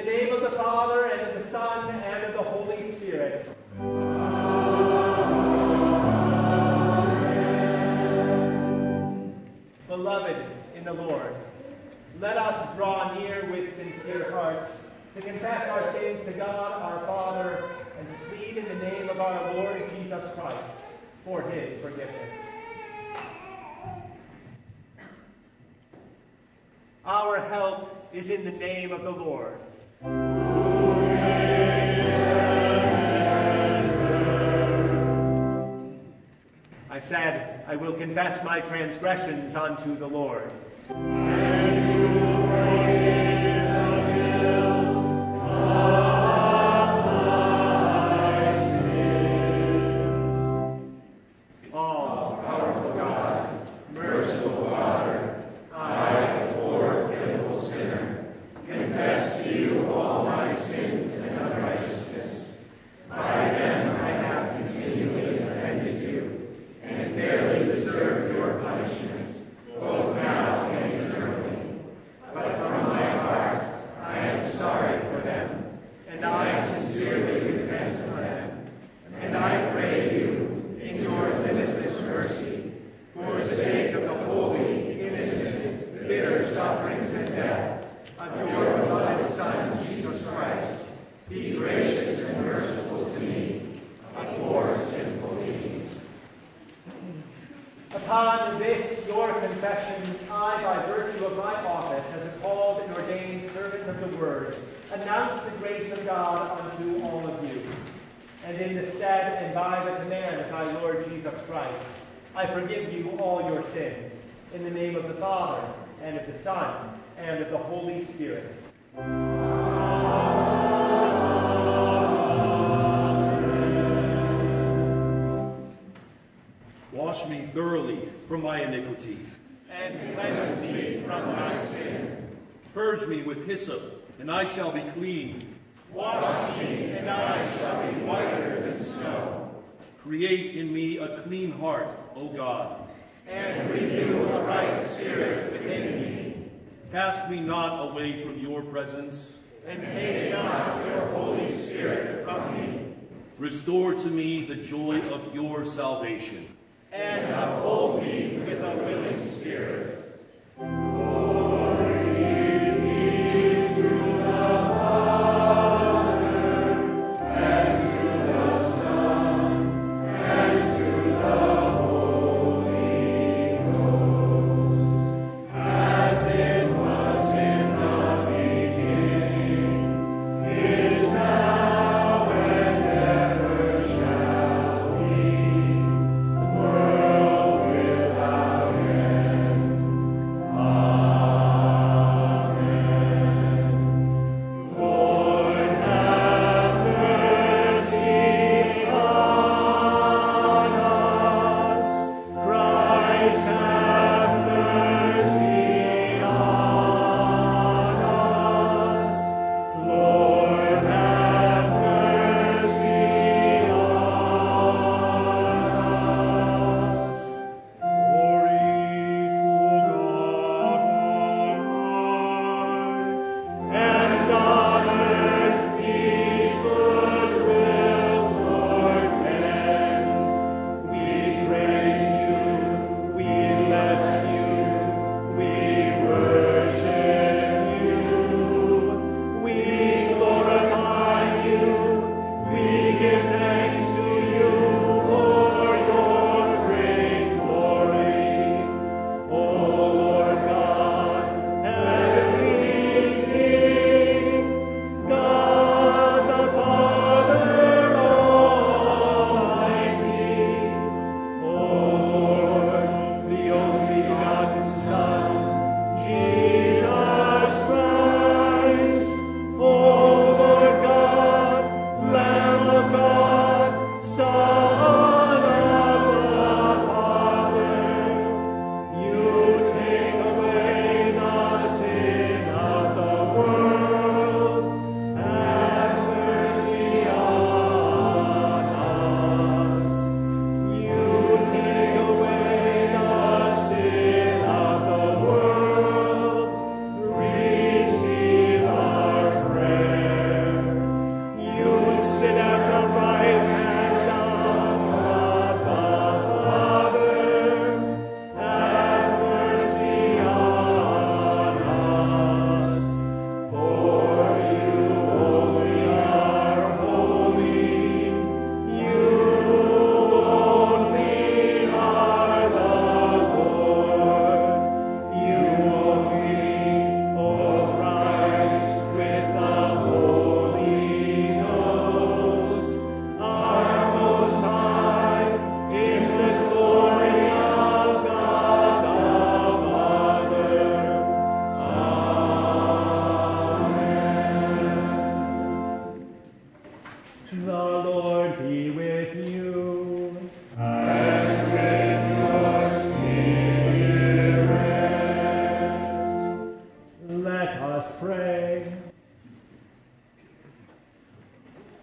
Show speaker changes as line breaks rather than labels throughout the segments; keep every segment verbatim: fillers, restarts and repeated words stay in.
name of the Father, and of the Son, and of the Holy Spirit. Beloved in the Lord, let us draw near with sincere hearts to confess our sins to God our Father and to plead in the name of our Lord Jesus Christ for his forgiveness. Our help is in the name of the Lord. I said, I will confess my transgressions unto the Lord. And you will forgive the guilt of my sin. All powerful God, merciful Father, I, a poor, pitiful sinner, confess to you all my sins and unrighteousness. By them I have continually offended you, and fairly deserved your punishment, both now and eternally. But from my heart I am sorry for them, and I sincerely repent of them. And I pray you, in your limitless mercy, for the sake of the holy, innocent, bitter sufferings and death of your beloved Son, Jesus Christ, be gracious and merciful to me, a poor sinful being. Upon this, your confession, I, by virtue of my office as a called and ordained servant of the Word, announce the grace of God unto all of you. And in the stead and by the command of my Lord Jesus Christ, I forgive you all your sins, in the name of the Father, and of the Son, and of the Holy Spirit.
Wash me thoroughly from my iniquity,
and cleanse me from my sin.
Purge me with hyssop, and I shall be clean.
Wash me, and I shall be whiter than snow.
Create in me a clean heart, O God,
and renew a right spirit within me.
Cast me not away from your presence,
and take not your Holy Spirit from me.
Restore to me the joy of your salvation,
and uphold me with a willing spirit.
World without end.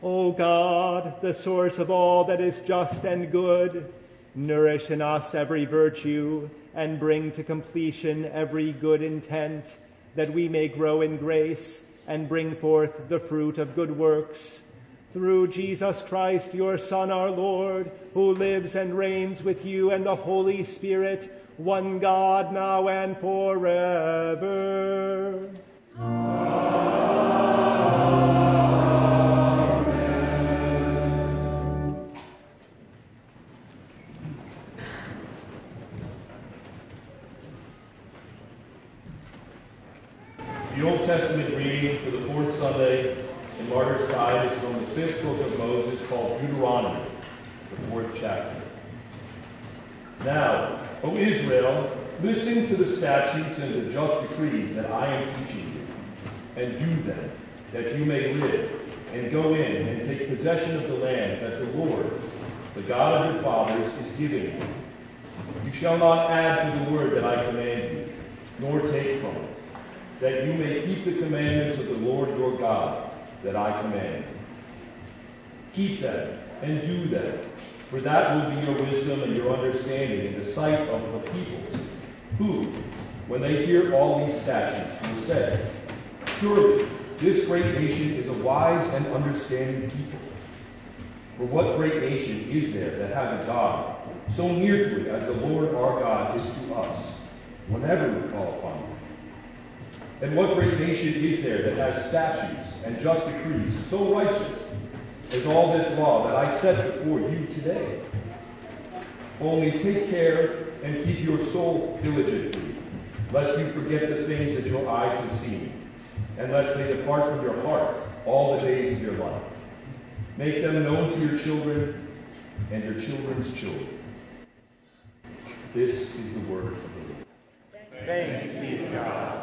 O God, the source of all that is just and good, nourish in us every virtue and bring to completion every good intent, that we may grow in grace and bring forth the fruit of good works. Through Jesus Christ, your Son, our Lord, who lives and reigns with you and the Holy Spirit, one God, now and forever.
The Old Testament reading for the fourth Sunday in Martyr's Tide is from the fifth book of Moses, called Deuteronomy, the fourth chapter. Now, O Israel, listen to the statutes and the just decrees that I am teaching you, and do them, that you may live, and go in and take possession of the land that the Lord, the God of your fathers, is giving you. You shall not add to the word that I command you, nor take from it, that you may keep the commandments of the Lord your God that I command you. Keep them and do them, for that will be your wisdom and your understanding in the sight of the peoples, who, when they hear all these statutes, will say, surely this great nation is a wise and understanding people. For what great nation is there that has a God so near to it as the Lord our God is to us, whenever we call upon him? And what great nation is there that has statutes and just decrees so righteous as all this law that I set before you today? Only take care and keep your soul diligently, lest you forget the things that your eyes have seen, and lest they depart from your heart all the days of your life. Make them known to your children and your children's children. This is the word of the Lord.
Thanks be to God.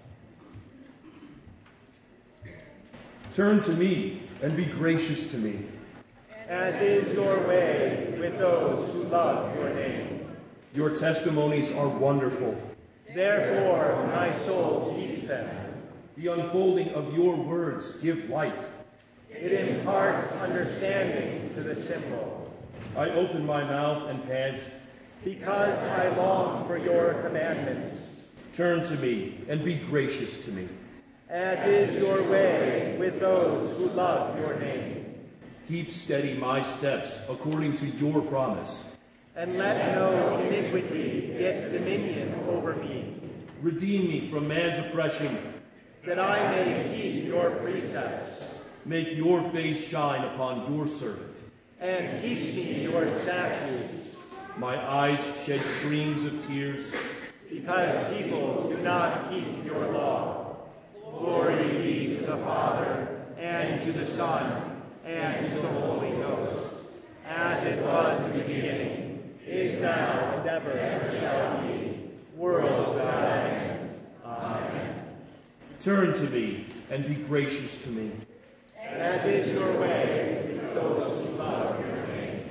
Turn to me and be gracious to me.
As is your way with those who love your name.
Your testimonies are wonderful.
Therefore my soul keeps them.
The unfolding of your words give light.
It imparts understanding to the simple.
I open my mouth and pant,
because I long for your commandments.
Turn to me and be gracious to me.
As is your way with those who love your name.
Keep steady my steps according to your promise.
And let no iniquity get dominion over me.
Redeem me from man's oppression,
that I may keep your precepts.
Make your face shine upon your servant.
And teach me your statutes.
My eyes shed streams of tears,
because people do not keep your law. Glory be to the Father, and to the Son, and to the Holy Ghost, as it was in the beginning, is now, and ever, ever shall be, world without end. Amen.
Turn to me and be gracious to me.
As is your way with those who love your name.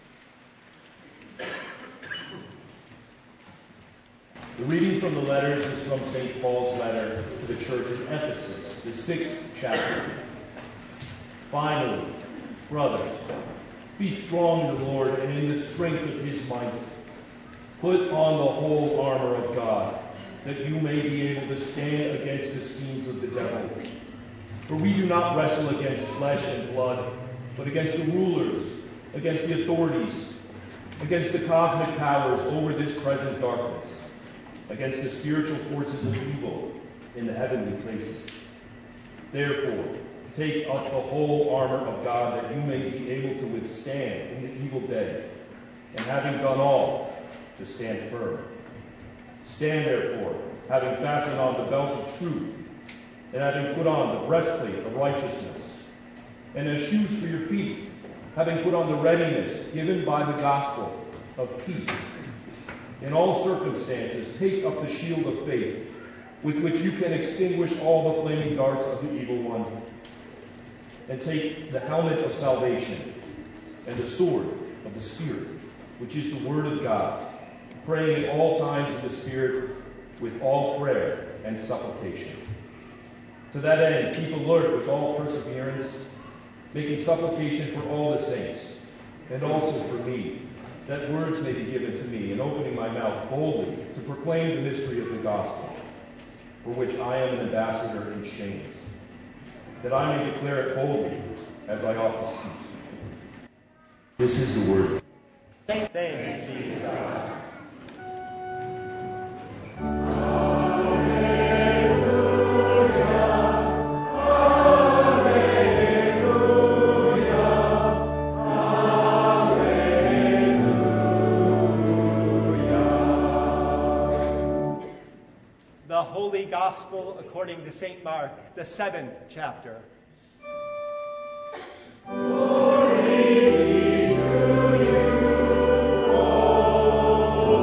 The reading from the letters is from Saint Paul's letter to the church of Ephesus, the sixth chapter. Finally, brothers, be strong in the Lord and in the strength of his might. Put on the whole armor of God, that you may be able to stand against the schemes of the devil. For we do not wrestle against flesh and blood, but against the rulers, against the authorities, against the cosmic powers over this present darkness, against the spiritual forces of evil in the heavenly places. Therefore, take up the whole armor of God, that you may be able to withstand in the evil day, and having done all, to stand firm. Stand therefore, having fastened on the belt of truth, and having put on the breastplate of righteousness, and as shoes for your feet, having put on the readiness given by the gospel of peace. In all circumstances, take up the shield of faith, with which you can extinguish all the flaming darts of the evil one. And take the helmet of salvation, and the sword of the Spirit, which is the word of God, praying at all times in the Spirit with all prayer and supplication. To that end, keep alert with all perseverance, making supplication for all the saints, and also for me, that words may be given to me, and opening my mouth boldly to proclaim the mystery of the gospel, for which I am an ambassador in chains, that I may declare it boldly as I ought to speak. This is the word.
Thanks be to God. Gospel according to Saint Mark, the seventh chapter. Glory be to you, O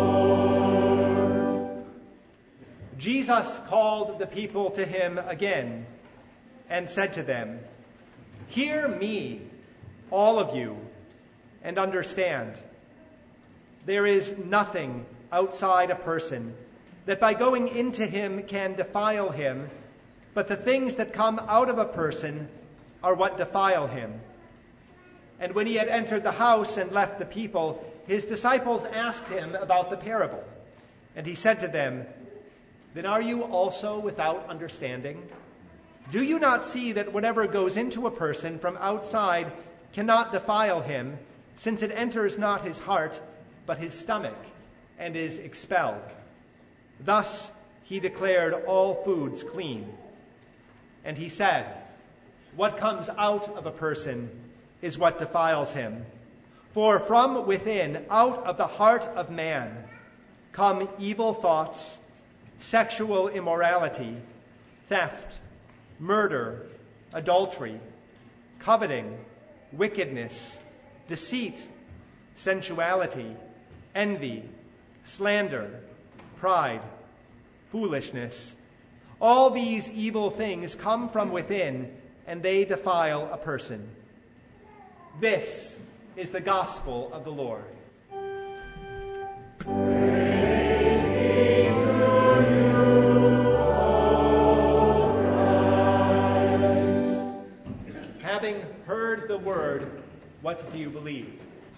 Lord. Jesus called the people to him again and said to them, "Hear me, all of you, and understand. There is nothing outside a person that by going into him can defile him, but the things that come out of a person are what defile him." And when he had entered the house and left the people, his disciples asked him about the parable. And he said to them, "Then are you also without understanding? Do you not see that whatever goes into a person from outside cannot defile him, since it enters not his heart, but his stomach, and is expelled? Thus he declared all foods clean." And he said, "What comes out of a person is what defiles him. For from within, out of the heart of man, come evil thoughts, sexual immorality, theft, murder, adultery, coveting, wickedness, deceit, sensuality, envy, slander, pride, foolishness. All these evil things come from within, and they defile a person." This is the gospel of the Lord. Praise be to you, O Christ. Having heard the word, what do you believe?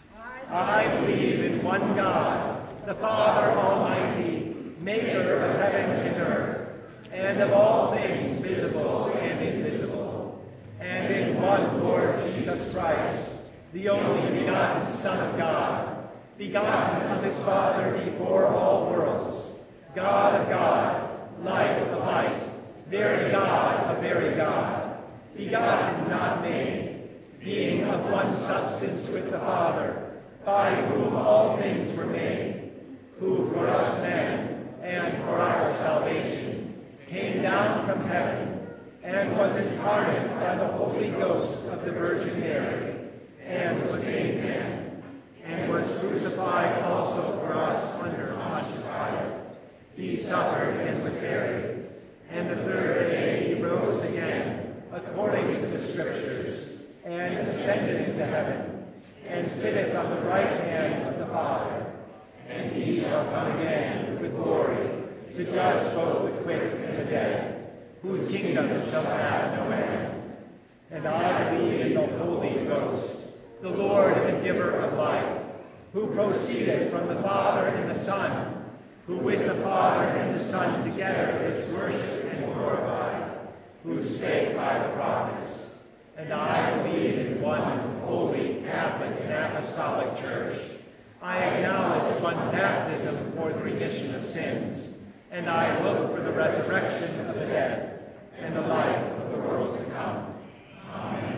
I believe in one God, the Father Almighty, maker of heaven and earth, and of all things visible and invisible, and in one Lord Jesus Christ, the only begotten Son of God, begotten of his Father before all worlds, God of God, light of light, very God of very God, begotten, not made, being of one substance with the Father, by whom all things were made, who for us men, and for our salvation, came down from heaven, and was incarnate by the Holy Ghost of the Virgin Mary, and was made man, and was crucified also for us under Pontius Pilate. He suffered and was buried, and the third day he rose again, according to the Scriptures, and ascended into heaven, and sitteth on the right hand of the Father. And he shall come again with glory, to judge both the quick and the dead, whose kingdom shall have no end. And I believe in the Holy Ghost, the Lord and giver of life, who proceeded from the Father and the Son, who with the Father and the Son together is worshipped and glorified, who spake by the prophets. And I believe in one holy, Catholic, and Apostolic Church. I acknowledge one baptism for the remission of sins, and I look for the resurrection of the dead and the life of the world to come. Amen.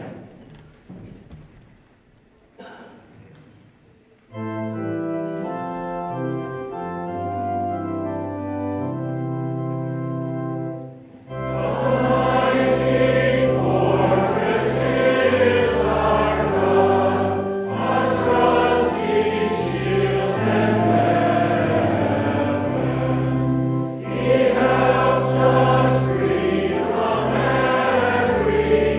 Free from every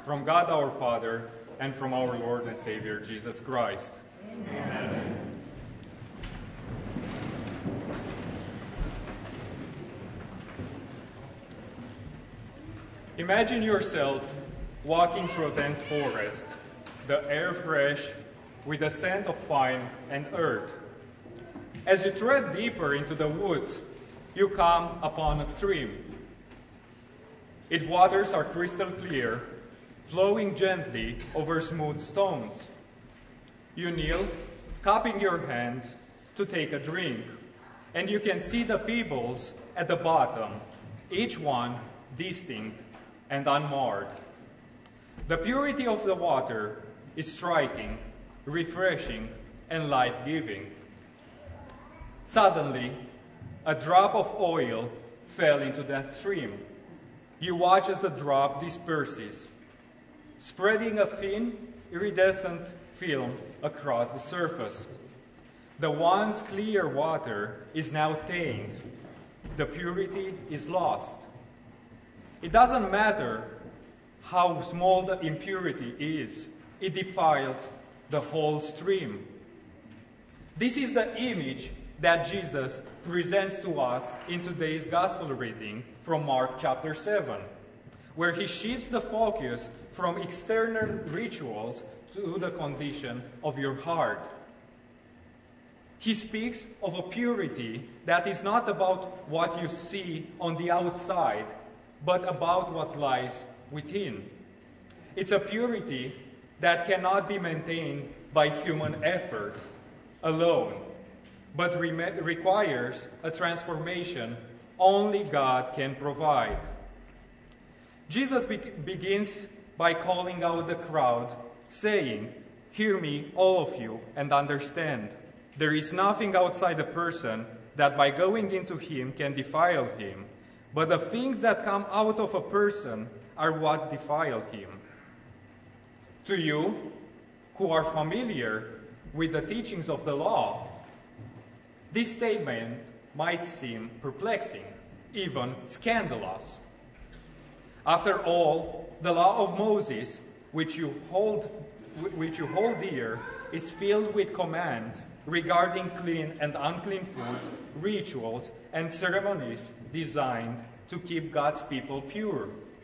from God our Father, and from our Lord and Savior, Jesus Christ.
Amen.
Imagine yourself walking through a dense forest, the air fresh, with the scent of pine and earth. As you tread deeper into the woods, you come upon a stream. Its waters are crystal clear, flowing gently over smooth stones. You kneel, cupping your hands to take a drink, and you can see the pebbles at the bottom, each one distinct and unmarred. The purity of the water is striking, refreshing, and life-giving. Suddenly, a drop of oil fell into that stream. You watch as the drop disperses, spreading a thin, iridescent film across the surface. The once clear water is now tainted. The purity is lost. It doesn't matter how small the impurity is, it defiles the whole stream. This is the image that Jesus presents to us in today's gospel reading from Mark chapter seven, where he shifts the focus from external rituals to the condition of your heart. He speaks of a purity that is not about what you see on the outside, but about what lies within. It's a purity that cannot be maintained by human effort alone, but re- requires a transformation only God can provide. Jesus be- begins by calling out the crowd, saying, "Hear me, all of you, and understand. There is nothing outside a person that by going into him can defile him, but the things that come out of a person are what defile him." To you, who are familiar with the teachings of the law, this statement might seem perplexing, even scandalous. After all, the law of Moses, which you hold, which you hold dear, is filled with commands regarding clean and unclean foods, rituals, and ceremonies designed to keep God's people pure.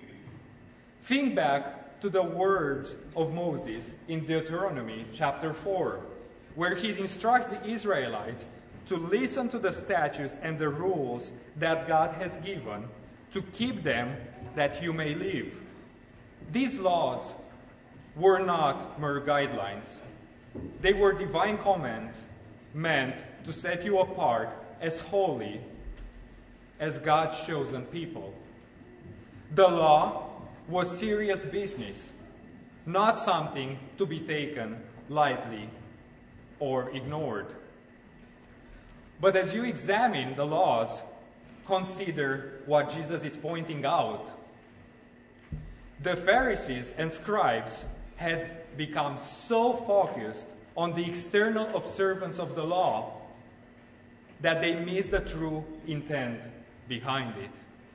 Think back to the words of Moses in Deuteronomy chapter four, where he instructs the Israelites to listen to the statutes and the rules that God has given, to keep them that you may live. These laws were not mere guidelines. They were divine commands meant to set you apart as holy as God's chosen people. The law was serious business, not something to be taken lightly or ignored. But as you examine the laws, consider what Jesus is pointing out. The Pharisees and scribes had become so focused on the external observance of the law that they missed the true intent behind it.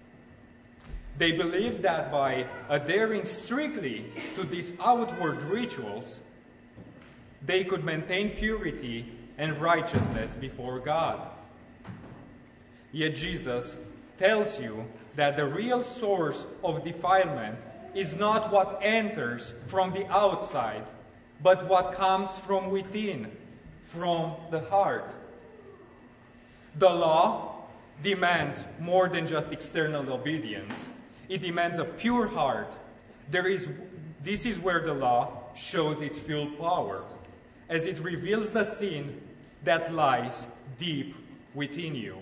They believed that by adhering strictly to these outward rituals, they could maintain purity and righteousness before God. Yet Jesus tells you that the real source of defilement is not what enters from the outside, but what comes from within, from the heart. The law demands more than just external obedience. It demands a pure heart. There is, this is where the law shows its full power, as it reveals the sin that lies deep within you.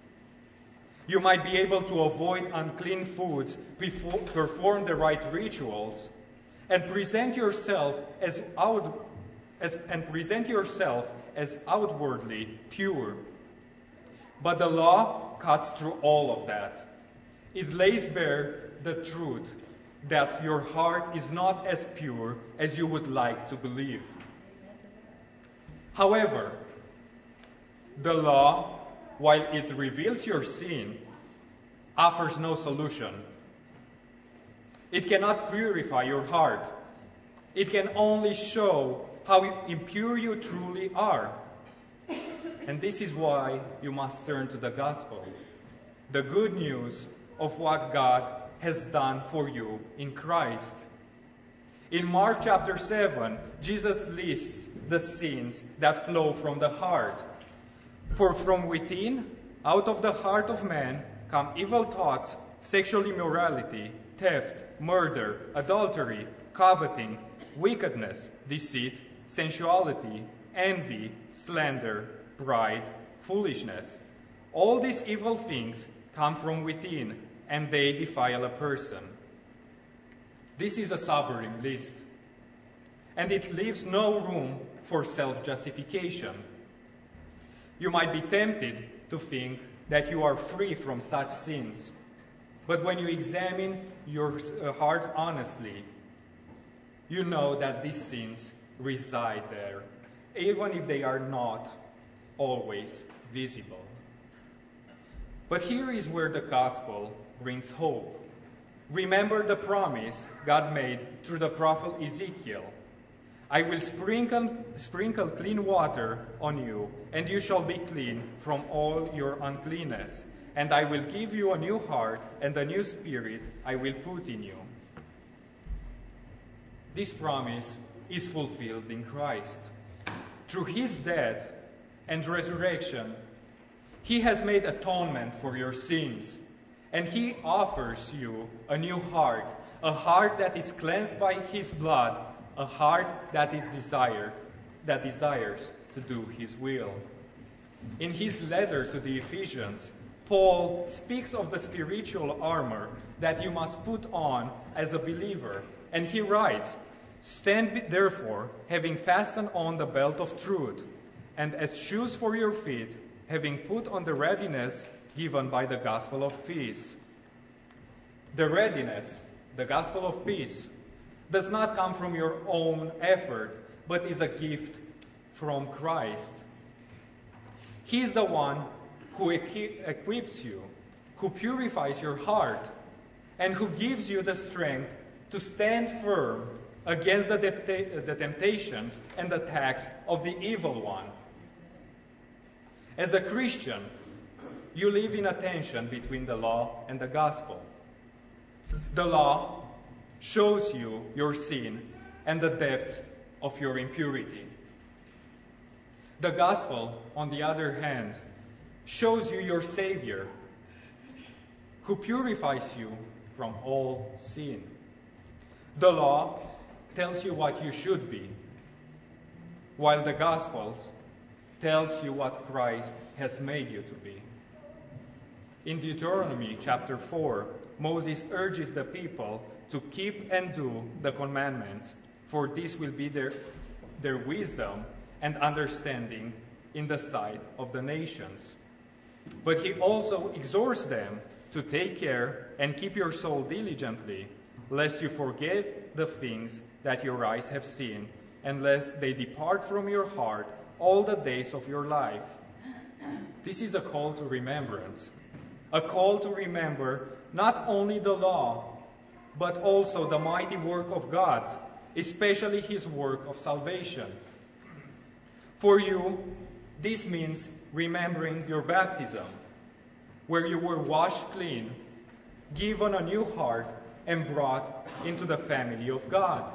You might be able to avoid unclean foods, before, perform the right rituals, and present yourself as out, as, and present yourself as outwardly pure. But the law cuts through all of that. It lays bare the truth that your heart is not as pure as you would like to believe. However, the law, while it reveals your sin, offers no solution. It cannot purify your heart. It can only show how impure you truly are. And this is why you must turn to the gospel, the good news of what God has done for you in Christ. In Mark chapter seven, Jesus lists the sins that flow from the heart. For from within, out of the heart of man, come evil thoughts, sexual immorality, theft, murder, adultery, coveting, wickedness, deceit, sensuality, envy, slander, pride, foolishness. All these evil things come from within, and they defile a person. This is a sobering list, and it leaves no room for self-justification. You might be tempted to think that you are free from such sins, but when you examine your heart honestly, you know that these sins reside there, even if they are not always visible. But here is where the gospel brings hope. Remember the promise God made through the prophet Ezekiel. I will sprinkle, sprinkle clean water on you, and you shall be clean from all your uncleanness. And I will give you a new heart, and a new spirit I will put in you. This promise is fulfilled in Christ. Through his death and resurrection, he has made atonement for your sins, and he offers you a new heart, a heart that is cleansed by his blood, a heart that is desired, that desires to do his will. In his letter to the Ephesians, Paul speaks of the spiritual armor that you must put on as a believer, and he writes, "Stand therefore, having fastened on the belt of truth, and as shoes for your feet, having put on the readiness given by the gospel of peace." The readiness, the gospel of peace, does not come from your own effort, but is a gift from Christ. He is the one who equi- equips you, who purifies your heart, and who gives you the strength to stand firm against the, de- the temptations and attacks of the evil one. As a Christian, you live in a tension between the law and the gospel. The law shows you your sin and the depth of your impurity. The gospel, on the other hand, shows you your Savior, who purifies you from all sin. The law tells you what you should be, while the Gospels tells you what Christ has made you to be. In Deuteronomy chapter four, Moses urges the people to keep and do the commandments, for this will be their, their wisdom and understanding in the sight of the nations. But he also exhorts them to take care and keep your soul diligently, lest you forget the things that your eyes have seen, and lest they depart from your heart all the days of your life. This is a call to remembrance, a call to remember not only the law, but also the mighty work of God, especially his work of salvation. For you, this means remembering your baptism, where you were washed clean, given a new heart, and brought into the family of God.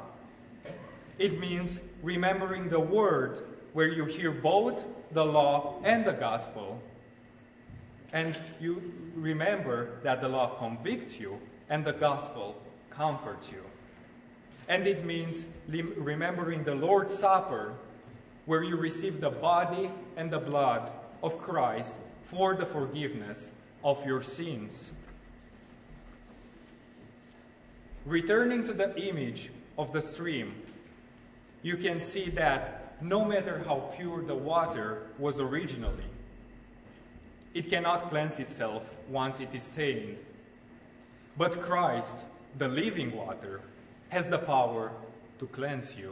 It means remembering the word, where you hear both the law and the gospel, and you remember that the law convicts you and the gospel comforts you. And it means remembering the Lord's Supper, where you receive the body and the blood of Christ for the forgiveness of your sins. Returning to the image of the stream, you can see that no matter how pure the water was originally, it cannot cleanse itself once it is stained. But Christ, the living water, has the power to cleanse you.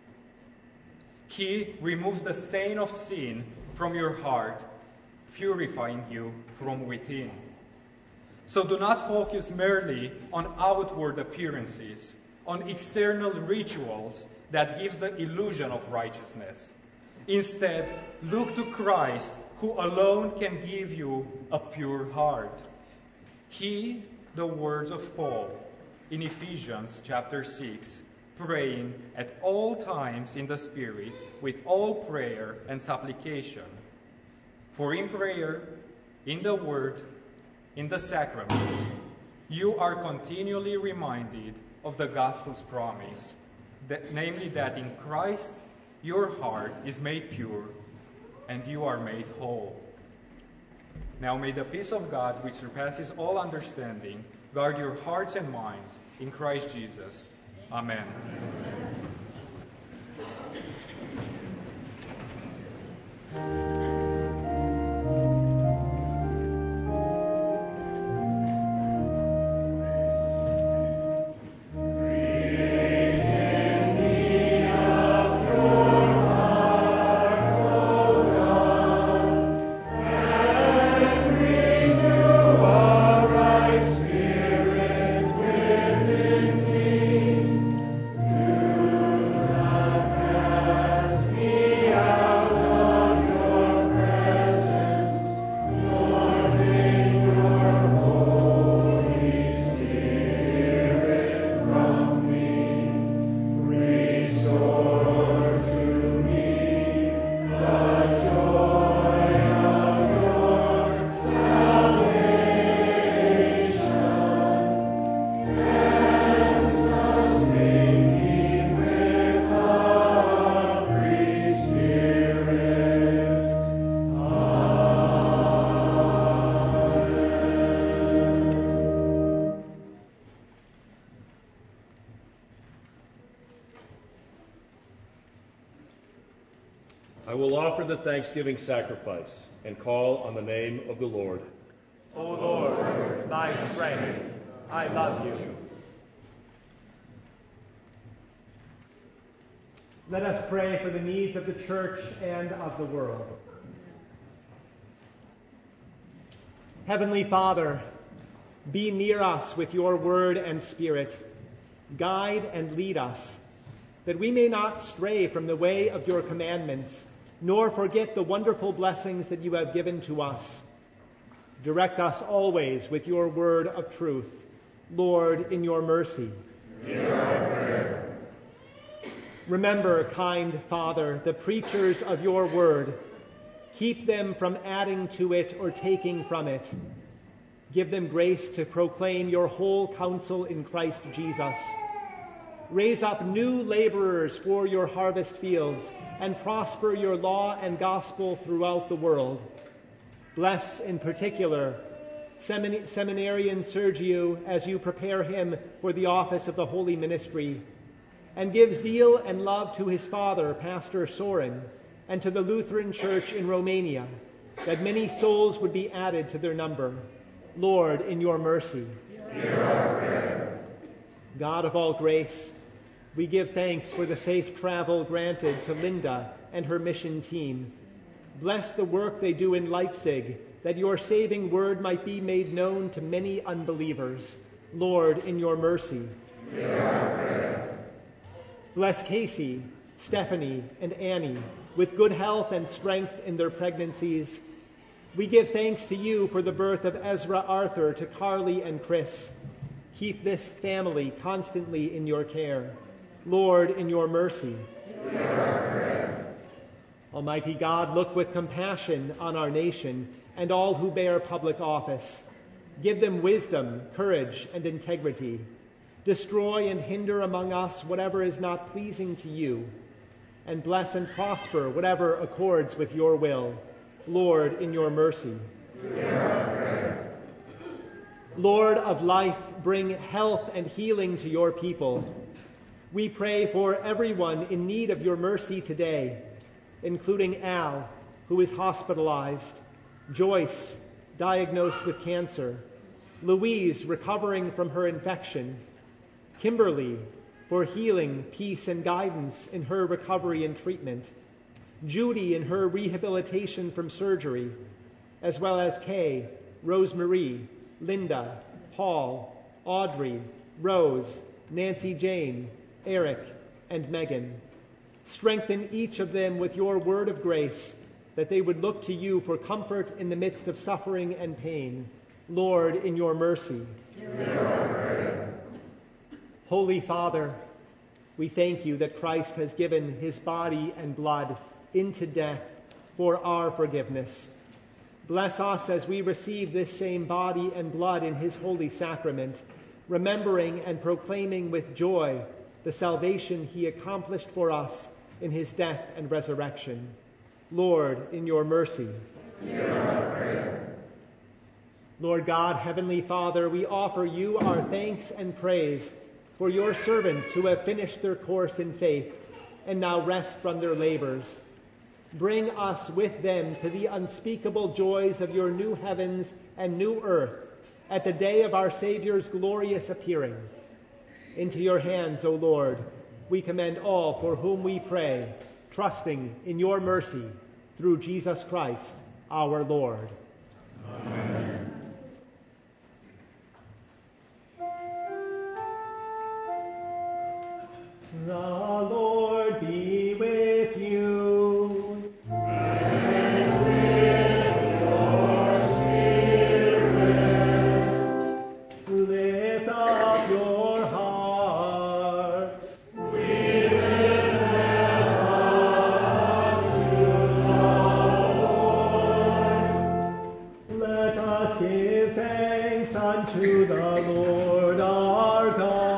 He removes the stain of sin from your heart, purifying you from within. So do not focus merely on outward appearances, on external rituals that gives the illusion of righteousness. Instead, look to Christ, who alone can give you a pure heart. He, the words of Paul in Ephesians chapter six, praying at all times in the Spirit with all prayer and supplication. For in prayer, in the word, in the sacraments, you are continually reminded of the gospel's promise, that, namely that in Christ your heart is made pure and you are made whole. Now may the peace of God, which surpasses all understanding, guard your hearts and minds in Christ Jesus. Amen.
I will offer the thanksgiving sacrifice and call on the name of the Lord.
O Lord, thy strength, I love you. Let us pray for the needs of the church and of the world. Heavenly Father, be near us with your word and spirit. Guide and lead us, that we may not stray from the way of your commandments, nor forget the wonderful blessings that you have given to us. Direct us always with your word of truth. Lord, in your mercy.
Hear our prayer.
Remember, kind Father, the preachers of your word. Keep them from adding to it or taking from it. Give them grace to proclaim your whole counsel in Christ Jesus. Raise up new laborers for your harvest fields and prosper your law and gospel throughout the world. Bless in particular Semin- Seminarian Sergio as you prepare him for the office of the holy ministry, and give zeal and love to his father, Pastor Soren, and to the Lutheran Church in Romania, that many souls would be added to their number. Lord, in your mercy.
Hear our prayer.
God of all grace, we give thanks for the safe travel granted to Linda and her mission team. Bless the work they do in Leipzig, that your saving word might be made known to many unbelievers. Lord, in your mercy.
Hear our prayer.
Bless Casey, Stephanie, and Annie with good health and strength in their pregnancies. We give thanks to you for the birth of Ezra Arthur to Carly and Chris. Keep this family constantly in your care. Lord, in your mercy.
Hear our prayer.
Almighty God, look with compassion on our nation and all who bear public office. Give them wisdom, courage, and integrity. Destroy and hinder among us whatever is not pleasing to you, and bless and prosper whatever accords with your will. Lord, in your mercy.
Hear our prayer.
Lord of life, bring health and healing to your people. We pray for everyone in need of your mercy today, including Al, who is hospitalized, Joyce, diagnosed with cancer, Louise, recovering from her infection, Kimberly, for healing, peace, and guidance in her recovery and treatment, Judy in her rehabilitation from surgery, as well as Kay, Rosemarie, Linda, Paul, Audrey, Rose, Nancy Jane, Eric, and Megan. Strengthen each of them with your word of grace, that they would look to you for comfort in the midst of suffering and pain. Lord, in your mercy. Holy Father, we thank you that Christ has given his body and blood into death for our forgiveness. Bless us as we receive this same body and blood in his holy sacrament, remembering and proclaiming with joy the salvation he accomplished for us in his death and resurrection. Lord, in your mercy.
Hear our prayer.
Lord God, Heavenly Father, we offer you our thanks and praise for your servants who have finished their course in faith and now rest from their labors. Bring us with them to the unspeakable joys of your new heavens and new earth at the day of our Savior's glorious appearing. Into your hands, O Lord, we commend all for whom we pray, trusting in your mercy through Jesus Christ, our Lord.
Amen.
The Lord be with you.
And with your spirit.
Lift up your hearts.
We lift them up to the Lord.
Let us give thanks unto the Lord our God.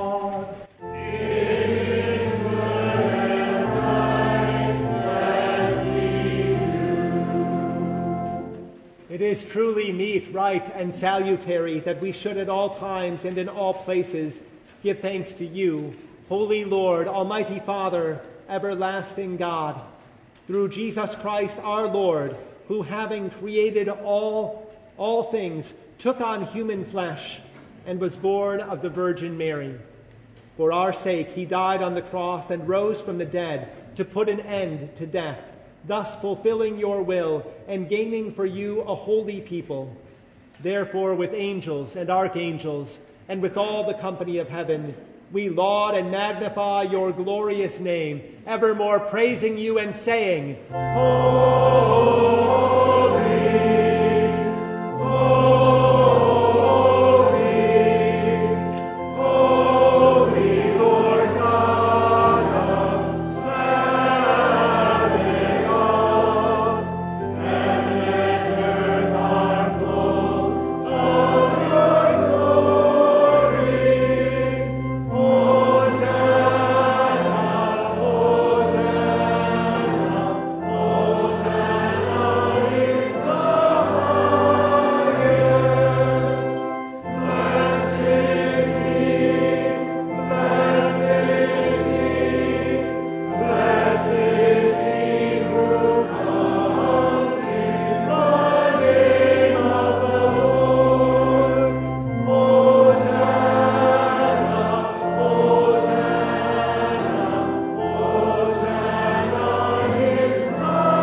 It is truly meet, right, and salutary that we should at all times and in all places give thanks to you, Holy Lord, Almighty Father, everlasting God, through Jesus Christ our Lord, who having created all, all things, took on human flesh and was born of the Virgin Mary. For our sake he died on the cross and rose from the dead to put an end to death, thus fulfilling your will and gaining for you a holy people. Therefore, with angels and archangels and with all the company of heaven, we laud and magnify your glorious name, evermore praising you and saying, Holy, holy, holy Lord God of Sabaoth. Heaven and earth are full of your glory. Hosanna, Hosanna, Hosanna in the highest. Blessed is he, blessed is he, blessed is he who comes in the name of the Lord. Hosanna, Hosanna, Hosanna in the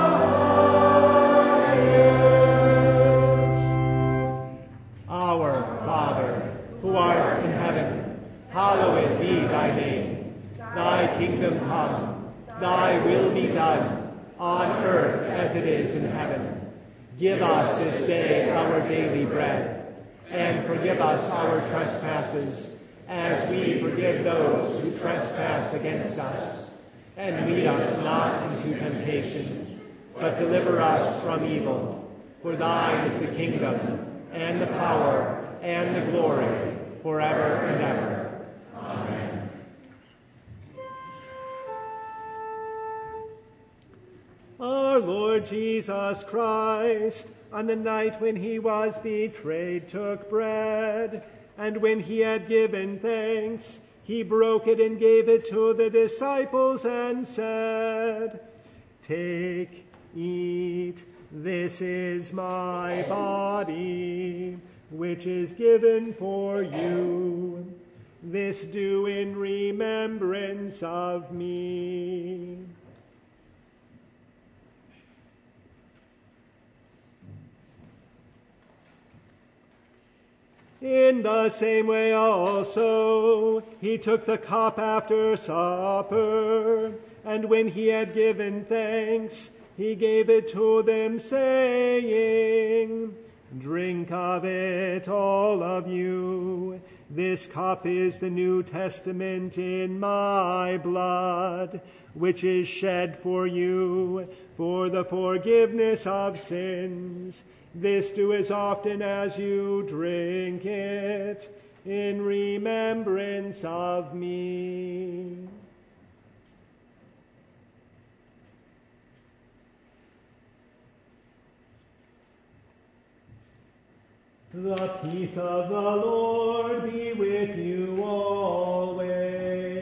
highest. Our Father, who art in heaven, hallowed be thy name. Thy kingdom come, thy will be done, on earth as it is in heaven. Give us this day our daily bread, and forgive us our trespasses, as we forgive those who trespass against us. And lead us not into temptation, but deliver us from evil. For thine is the kingdom, and the power, and the glory, forever and ever. Amen. Our Lord Jesus Christ, on the night when he was betrayed, took bread, and when he had given thanks, he broke it and gave it to the disciples and said, Take, eat, this is my body, which is given for you. This do in remembrance of me. In the same way also he took the cup after supper, and when he had given thanks, he gave it to them, saying, "Drink of it, all of you. This cup is the New Testament in my blood, which is shed for you for the forgiveness of sins. This do as often as you drink it in remembrance of me." The peace of the Lord be with you always.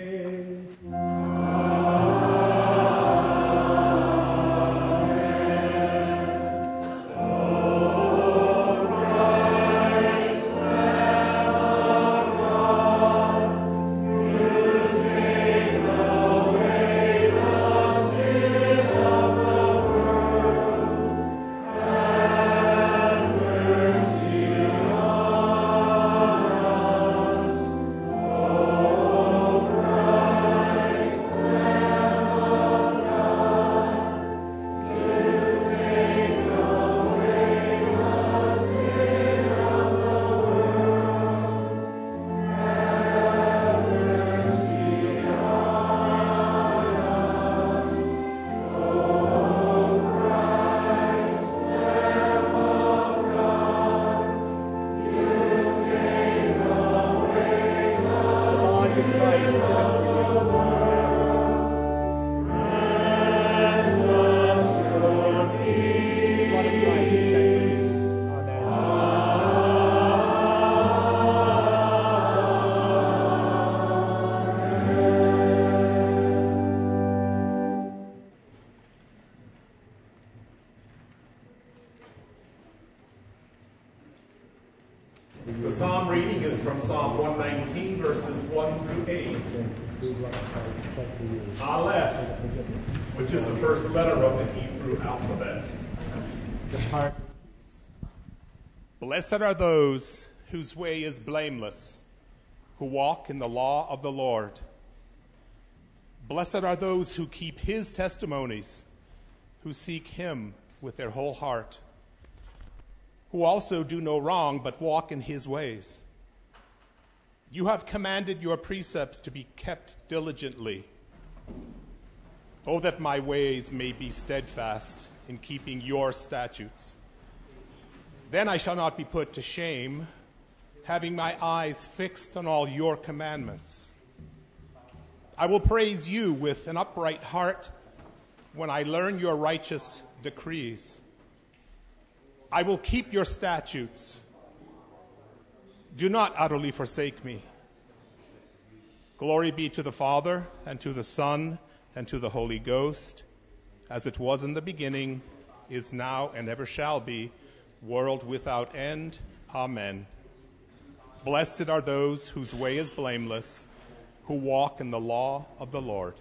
The psalm reading is from Psalm one nineteen, verses one through eight. Aleph, which is the first letter of the Hebrew alphabet. Blessed are those whose way is blameless, who walk in the law of the Lord. Blessed are those who keep his testimonies, who seek him with their whole heart, who also do no wrong but walk in his ways. You have commanded your precepts to be kept diligently. Oh, that my ways may be steadfast in keeping your statutes. Then I shall not be put to shame, having my eyes fixed on all your commandments. I will praise you with an upright heart when I learn your righteous decrees. I will keep your statutes. Do not utterly forsake me. Glory be to the Father, and to the Son, and to the Holy Ghost, as it was in the beginning, is now, and ever shall be, world without end. Amen. Blessed are those whose way is blameless, who walk in the law of the Lord.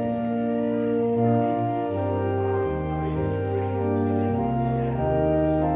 Amen.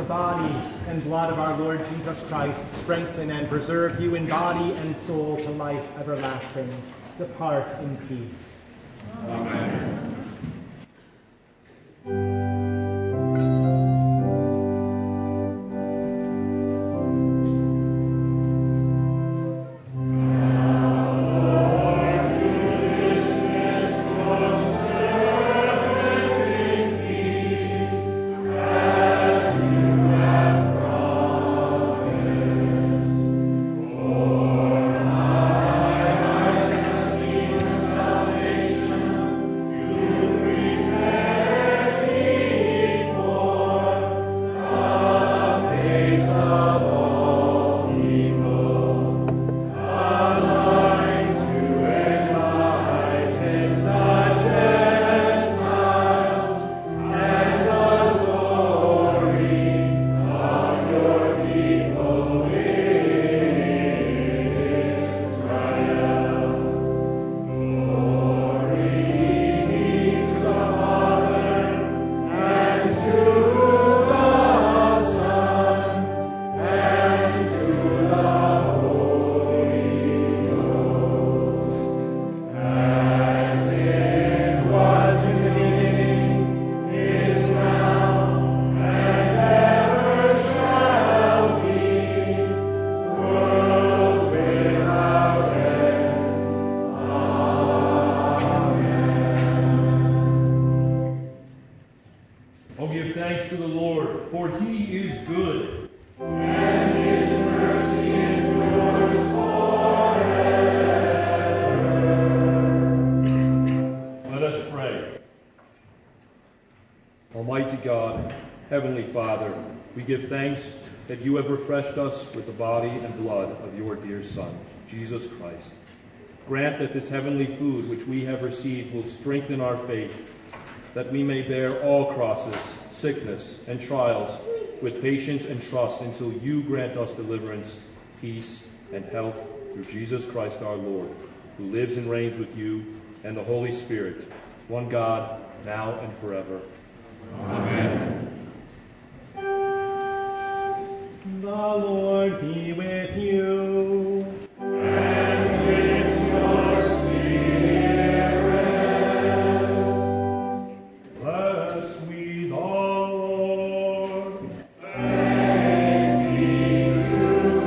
the body and blood of our Lord Jesus Christ strengthen and preserve you in body and soul to life everlasting. Depart in peace.
Amen.
Heavenly Father, we give thanks that you have refreshed us with the body and blood of your dear Son, Jesus Christ. Grant that this heavenly food which we have received will strengthen our faith, that we may bear all crosses, sickness, and trials with patience and trust until you grant us deliverance, peace, and health through Jesus Christ our Lord, who lives and reigns with you and the Holy Spirit, one God, now and forever.
Amen.
The Lord be with you.
And with your spirit.
Bless we the Lord.
Thanks be to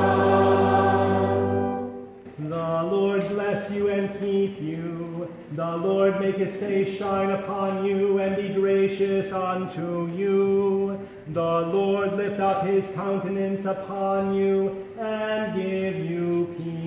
God.
The Lord bless you and keep you. The Lord make his face shine upon you and be gracious unto you. The Lord lift up his countenance upon you and give you peace.